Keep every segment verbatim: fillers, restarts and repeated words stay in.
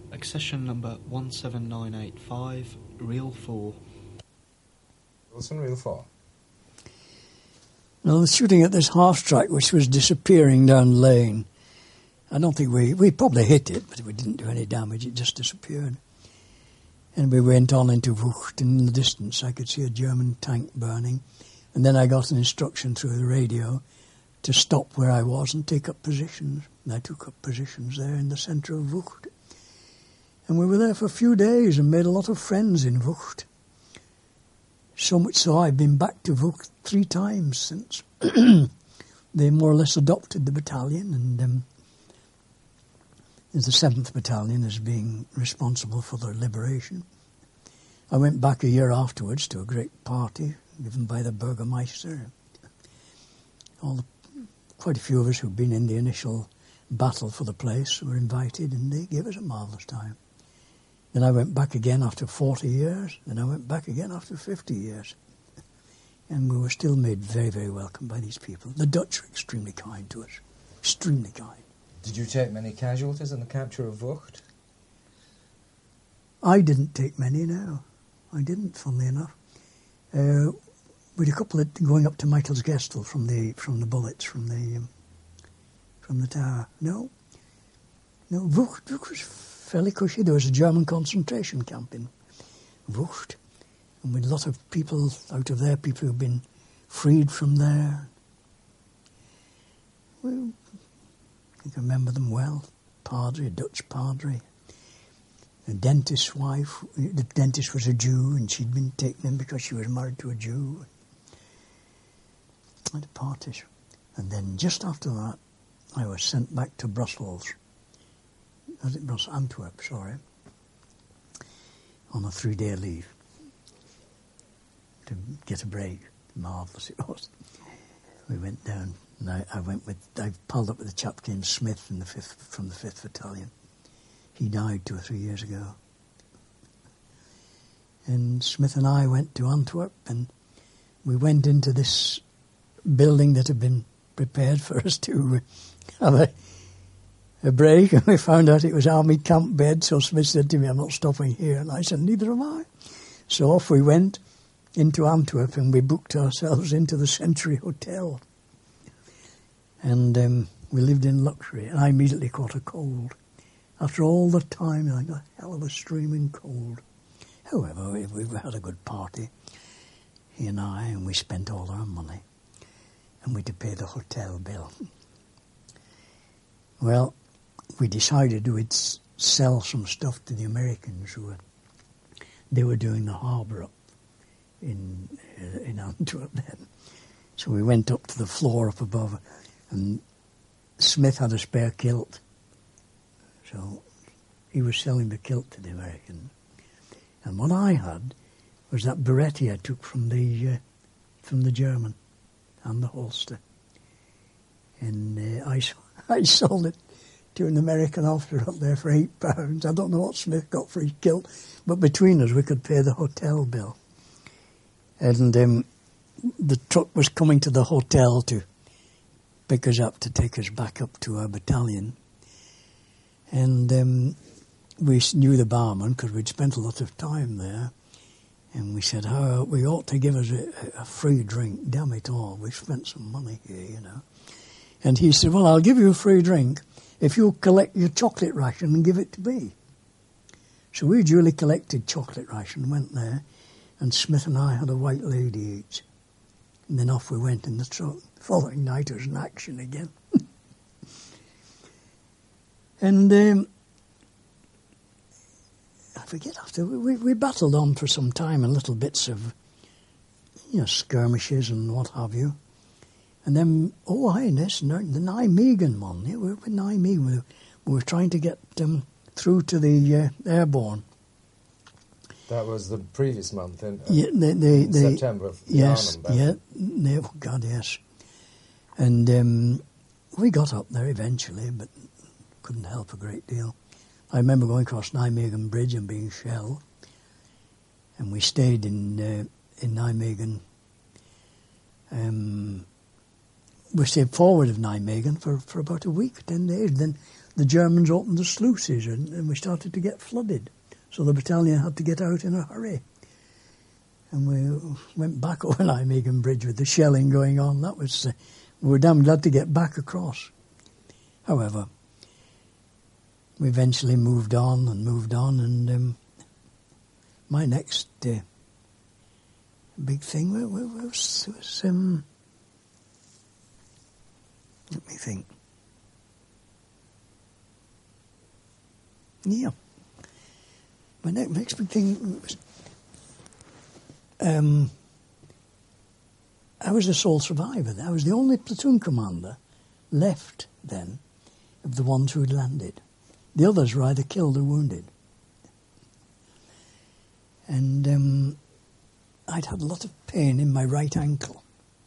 Accession number one seven nine eight five, Reel four. Wilson, Reel four. Now, the shooting at this half-track, which was disappearing down lane, I don't think we... We probably hit it, but we didn't do any damage. It just disappeared. And we went on into Vught, and in the distance I could see a German tank burning. And then I got an instruction through the radio to stop where I was and take up positions. And I took up positions there in the centre of Vught. And we were there for a few days and made a lot of friends in Vught. So much so I've been back to Vught three times since. They more or less adopted the battalion, and um, the seventh Battalion as being responsible for their liberation. I went back a year afterwards to a great party given by the Burgermeister. All the, quite a few of us who'd been in the initial battle for the place were invited, and they gave us a marvellous time. Then I went back again after forty years, then I went back again after fifty years. And we were still made very, very welcome by these people. The Dutch were extremely kind to us, extremely kind. Did you take many casualties in the capture of Vught? I didn't take many, no. I didn't, funnily enough. Uh, we had a couple of going up to Michael's Gestel from the from the bullets from the um, from the tower. No, no. Vught, Vught was fairly cushy. There was a German concentration camp in Vught, and with a lot of people out of there, people who've been freed from there. Well, I can remember them well. Padre, a Dutch padre. A dentist's wife. The dentist was a Jew, and she'd been taken in because she was married to a Jew. At the parties. And then just after that, I was sent back to Brussels. Was it Brussels? Antwerp, sorry. On a three-day leave. To get a break. Marvellous it was. We went down, and I, I went with, I pulled up with a chap named Smith in the fifth, from the fifth Battalion. He died two or three years ago. And Smith and I went to Antwerp, and we went into this building that had been prepared for us to have a, a break, and we found out it was army camp bed, so Smith said to me, "I'm not stopping here," and I said, "Neither am I." So off we went into Antwerp, and we booked ourselves into the Century Hotel. And um, we lived in luxury, and I immediately caught a cold. After all the time, I got a hell of a streaming cold. However, we, we had a good party, he and I, and we spent all our money. And we had to pay the hotel bill. Well, we decided we'd s- sell some stuff to the Americans who were, they were doing the harbour up in, uh, in Antwerp then. So we went up to the floor up above, and Smith had a spare kilt. So he was selling the kilt to the Americans. And what I had was that Beretti I took from the uh, from the German and the holster. And uh, I, I sold it to an American officer up there for eight pounds. I don't know what Smith got for his kilt, but between us we could pay the hotel bill. And um, the truck was coming to the hotel to pick us up, to take us back up to our battalion. And um, we knew the barman because we'd spent a lot of time there. And we said, oh, we ought to give us a, a free drink. Damn it all, we've spent some money here, you know. And he said, well, I'll give you a free drink if you'll collect your chocolate ration and give it to me. So we duly collected chocolate ration, went there, and Smith and I had a white lady each. And then off we went in the truck. The following night it was in action again. And um, I forget after, we, we battled on for some time in little bits of, you know, skirmishes and what have you. And then, oh, Highness, the Nijmegen one, yeah, we were with Nijmegen. We, we were trying to get um, through to the uh, airborne. That was the previous month, in, uh, yeah, the, the, in the, September. Of the yes, Arnhem Battle. yeah, oh God, yes. And um, we got up there eventually, but couldn't help a great deal. I remember going across Nijmegen Bridge and being shelled, and we stayed in uh, in Nijmegen. Um, we stayed forward of Nijmegen for, for about a week, ten days. Then the Germans opened the sluices and, and we started to get flooded. So the battalion had to get out in a hurry. And we went back over Nijmegen Bridge with the shelling going on. That was, uh, we were damn glad to get back across. However, we eventually moved on and moved on, and um, my next uh, big thing was, was um, let me think. Yeah. My next, next big thing was, um, I was the sole survivor. I was the only platoon commander left then of the ones who had landed. The others were either killed or wounded. And um, I'd had a lot of pain in my right ankle.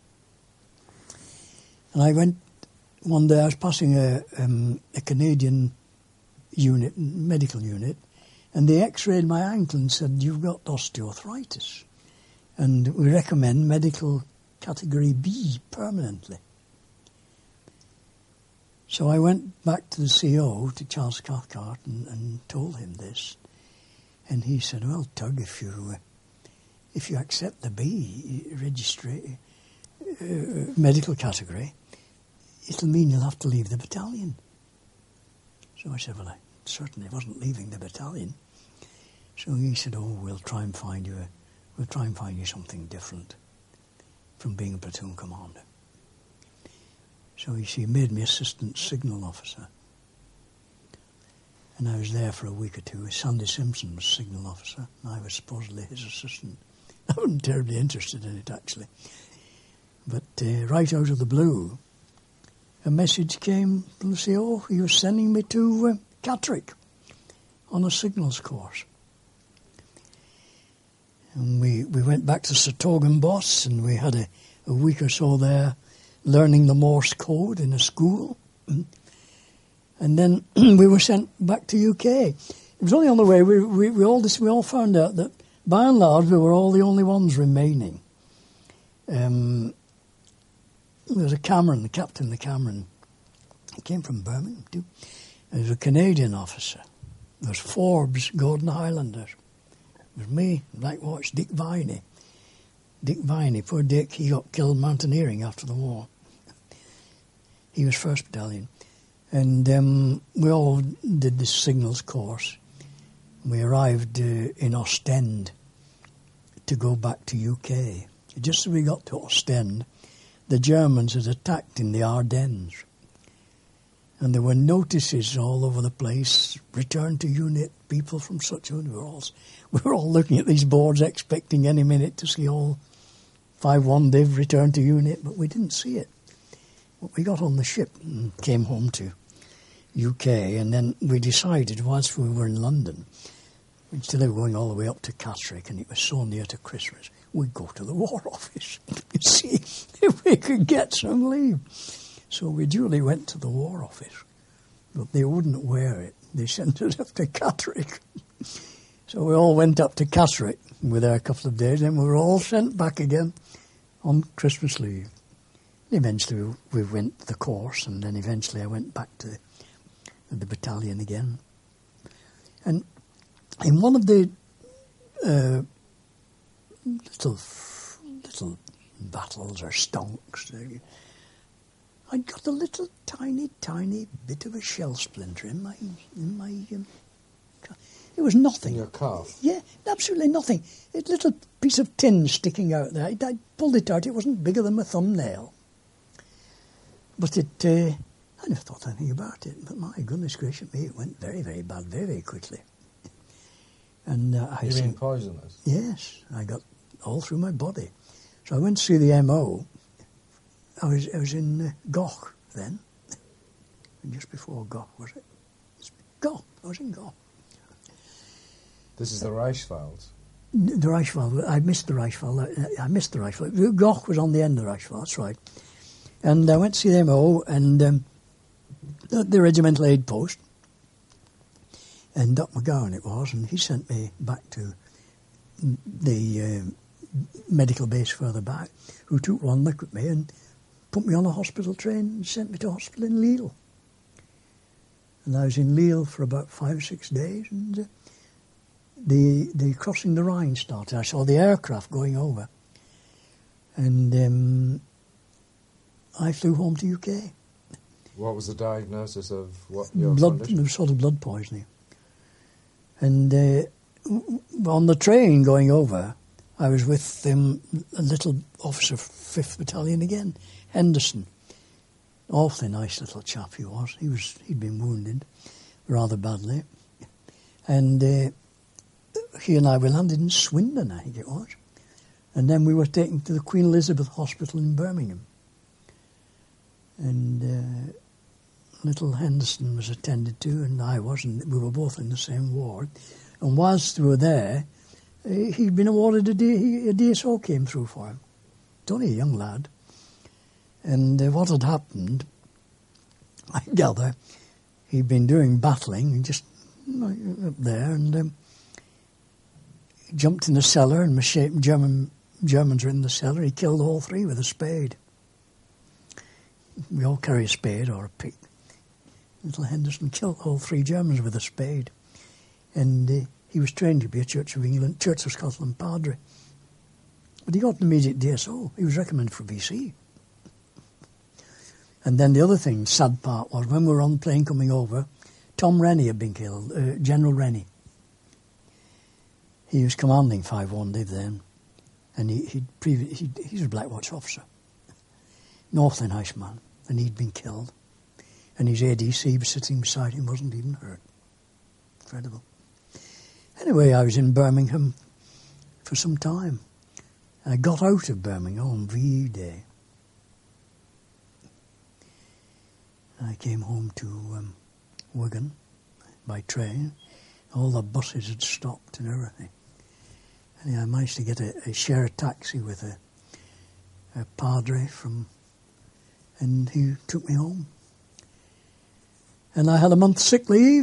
And I went, one day I was passing a, um, a Canadian unit, medical unit, and they x-rayed my ankle and said, you've got osteoarthritis. And we recommend medical category B permanently. So I went back to the C O, to Charles Cathcart, and, and told him this. And he said, well, Tug, if you, uh, if you accept the B registry, uh, medical category, it'll mean you'll have to leave the battalion. So I said, well, I certainly wasn't leaving the battalion. So he said, oh, we'll try and find you a, we'll try and find you something different from being a platoon commander. So he, he made me assistant signal officer. And I was there for a week or two. Sandy Simpson was signal officer, and I was supposedly his assistant. I wasn't terribly interested in it, actually. But uh, right out of the blue, a message came from the C O. He was sending me to uh, Catterick on a signals course. And we, we went back to Sir Togan Boss, and we had a, a week or so there learning the Morse code in a school. And then we were sent back to U K. It was only on the way we, we, we, all, we all found out that by and large we were all the only ones remaining. Um, there was a Cameron, the captain of the Cameron. He came from Birmingham too. There was a Canadian officer. There was Forbes, Gordon Highlanders. It was me, Black Watch, Dick Viney. Dick Viney, poor Dick, he got killed mountaineering after the war. He was first Battalion. And um, we all did this signals course. We arrived uh, in Ostend to go back to U K. Just as we got to Ostend, the Germans had attacked in the Ardennes. And there were notices all over the place, return to unit, people from such and we were all, we were all looking at these boards expecting any minute to see all five one Div return to unit, but we didn't see it. But we got on the ship and came home to U K, and then we decided, whilst we were in London, instead of going all the way up to Catterick, and it was so near to Christmas, we'd go to the War Office and see if we could get some leave. So we duly went to the War Office, but they wouldn't wear it. They sent us up to Catterick. So we all went up to Catterick. We were there a couple of days, and we were all sent back again on Christmas leave. Eventually we went the course, and then eventually I went back to the battalion again. And in one of the uh, little little battles or stonks, uh, I got a little tiny, tiny bit of a shell splinter in my in my. Um, it was nothing. In your calf? Yeah, absolutely nothing. A little piece of tin sticking out there. I, I pulled it out. It wasn't bigger than my thumbnail. But it, uh, I never thought anything about it. But my goodness gracious me, it went very, very bad, very, very quickly. And uh, I You said, mean poisonous? yes, I got all through my body. So I went to see the M O. I was I was in uh, Goch then, just before Goch, was it? Goch. I was in Goch. This is the Reichswald. The Reichswald. I missed the Reichswald. I, I missed the Reichswald. Goch was on the end of the Reichswald. That's right. And I went to see the M O and um, the, the regimental aid post. And Doc McGowan it was, and he sent me back to the uh, medical base further back, who took one look at me and put me on a hospital train and sent me to hospital in Lille. And I was in Lille for about five or six days, and uh, the the crossing the Rhine started. I saw the aircraft going over, and um, I flew home to U K. What was the diagnosis of what your blood, condition? sort of blood poisoning. And uh, on the train going over, I was with um, a little officer, fifth Battalion again, Henderson. Awfully nice little chap he was. He was he'd been wounded rather badly, and uh, he and I were landed in Swindon, I think it was, and then we were taken to the Queen Elizabeth Hospital in Birmingham, and uh, little Henderson was attended to, and I was, and we were both in the same ward. And whilst we were there, uh, he'd been awarded a, D- a D S O came through for him. It's only a young lad. And uh, what had happened, I gather, he'd been doing battling just up there, and um, he jumped in the cellar, and the German Germans were in the cellar. He killed all three with a spade. We all carry a spade or a pick. Little Henderson killed all three Germans with a spade, and uh, he was trained to be a Church of England, Church of Scotland padre. But he got an immediate D S O. He was recommended for V C. And then the other thing, sad part, was when we were on the plane coming over, Tom Rennie had been killed, uh, General Rennie. He was commanding five one Div then, and he, he'd previ- he'd, he was a Black Watch officer. An awfully nice man, and he'd been killed. And his A D C was sitting beside him, wasn't even hurt. Incredible. Anyway, I was in Birmingham for some time. I got out of Birmingham on V E Day. I came home to um, Wigan by train. All the buses had stopped and everything. And I managed to get a, a share a taxi with a, a padre from, and he took me home. And I had a month's sick leave.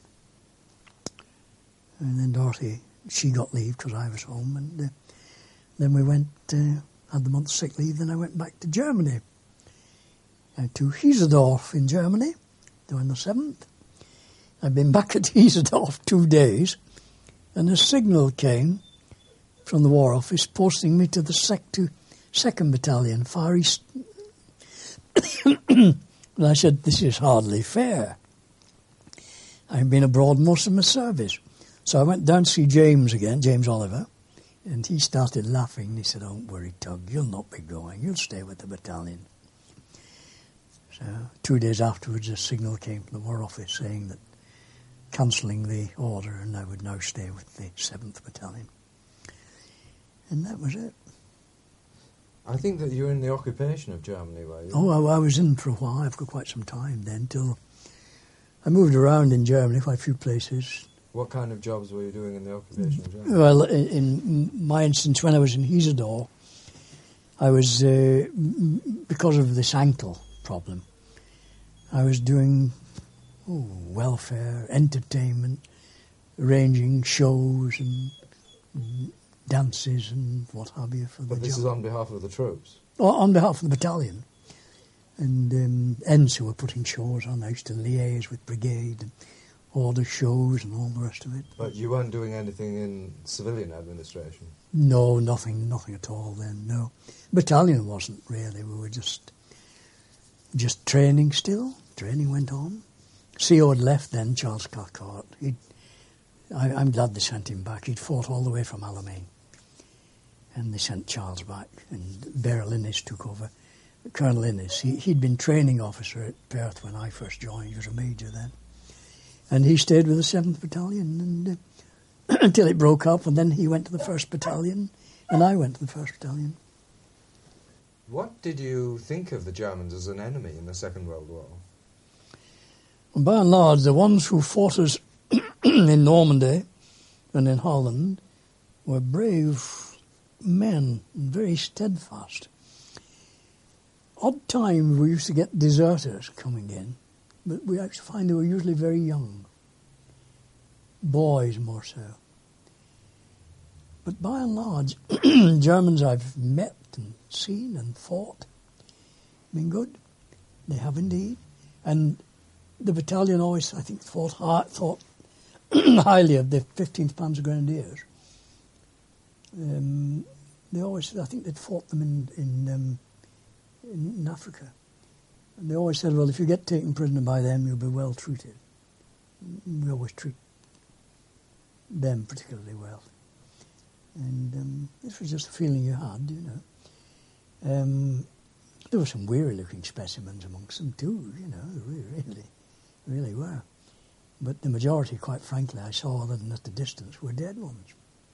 And then Dorothy, she got leave because I was home. And uh, then we went, uh, had the month's sick leave, then I went back to Germany. Uh, to Hiesedorf in Germany, on the seventh. I've been back at Hiesedorf two days, and a signal came from the War Office posting me to the sec- to second Battalion, Far East. And I said, this is hardly fair. I've been abroad most of my service. So I went down to see James again, James Oliver, and he started laughing. He said, don't worry, Tug, you'll not be going. You'll stay with the battalion. So two days afterwards, a signal came from the War Office saying that cancelling the order, and I would now stay with the seventh Battalion. And that was it. I think that you were in the occupation of Germany, were you? Oh, I, I was in for a while, for quite some time then, till I moved around in Germany, quite a few places. What kind of jobs were you doing in the occupation of Germany? Well, in, in my instance, when I was in Hiesedorf, I was, uh, because of this ankle problem, I was doing oh, welfare, entertainment, arranging shows and dances and what have you for the But this job. is on behalf of the troops? Oh, on behalf of the battalion. And um, Ents who were putting shows on, I used to liaise with brigade and order shows and all the rest of it. But you weren't doing anything in civilian administration? No, nothing, nothing at all then, no. Battalion wasn't really, we were just just training still. Training went on. C O had left then, Charles Cathcart. He'd, I, I'm glad they sent him back. He'd fought all the way from Alamein. And they sent Charles back, and Beryl Innes took over. Colonel Innes, he, he'd been training officer at Perth when I first joined. He was a major then. And he stayed with the seventh Battalion and, uh, until it broke up, and then he went to the first Battalion, and I went to the first Battalion. What did you think of the Germans as an enemy in the Second World War? And by and large, the ones who fought us in Normandy and in Holland were brave men, very steadfast. Odd time we used to get deserters coming in, but we actually find they were usually very young. Boys more so. But by and large, Germans I've met and seen and fought, been good. They have indeed. And the battalion always, I think, thought, high, thought highly of the fifteenth Panzer Grenadiers. Um, they always, I think they'd fought them in in, um, in in Africa. And they always said, well, if you get taken prisoner by them, you'll be well treated. We always treat them particularly well. And um, this was just a feeling you had, you know. Um, there were some weary-looking specimens amongst them too, you know, really, really, really were. But the majority, quite frankly, I saw, other than at the distance, were dead ones.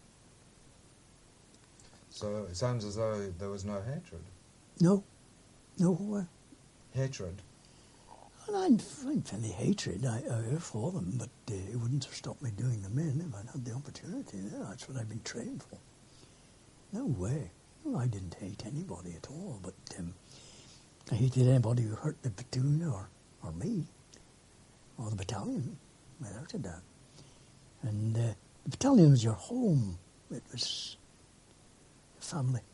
So it sounds as though there was no hatred. No, no uh, Hatred? well, I didn't find any hatred I, I, for them, but uh, it wouldn't have stopped me doing them in if I'd had the opportunity. Yeah, that's what I've been trained for. No way. No, I didn't hate anybody at all, but um, I hated anybody who hurt the platoon or, or me, or the battalion, without a doubt. And uh, the battalion was your home. It was family.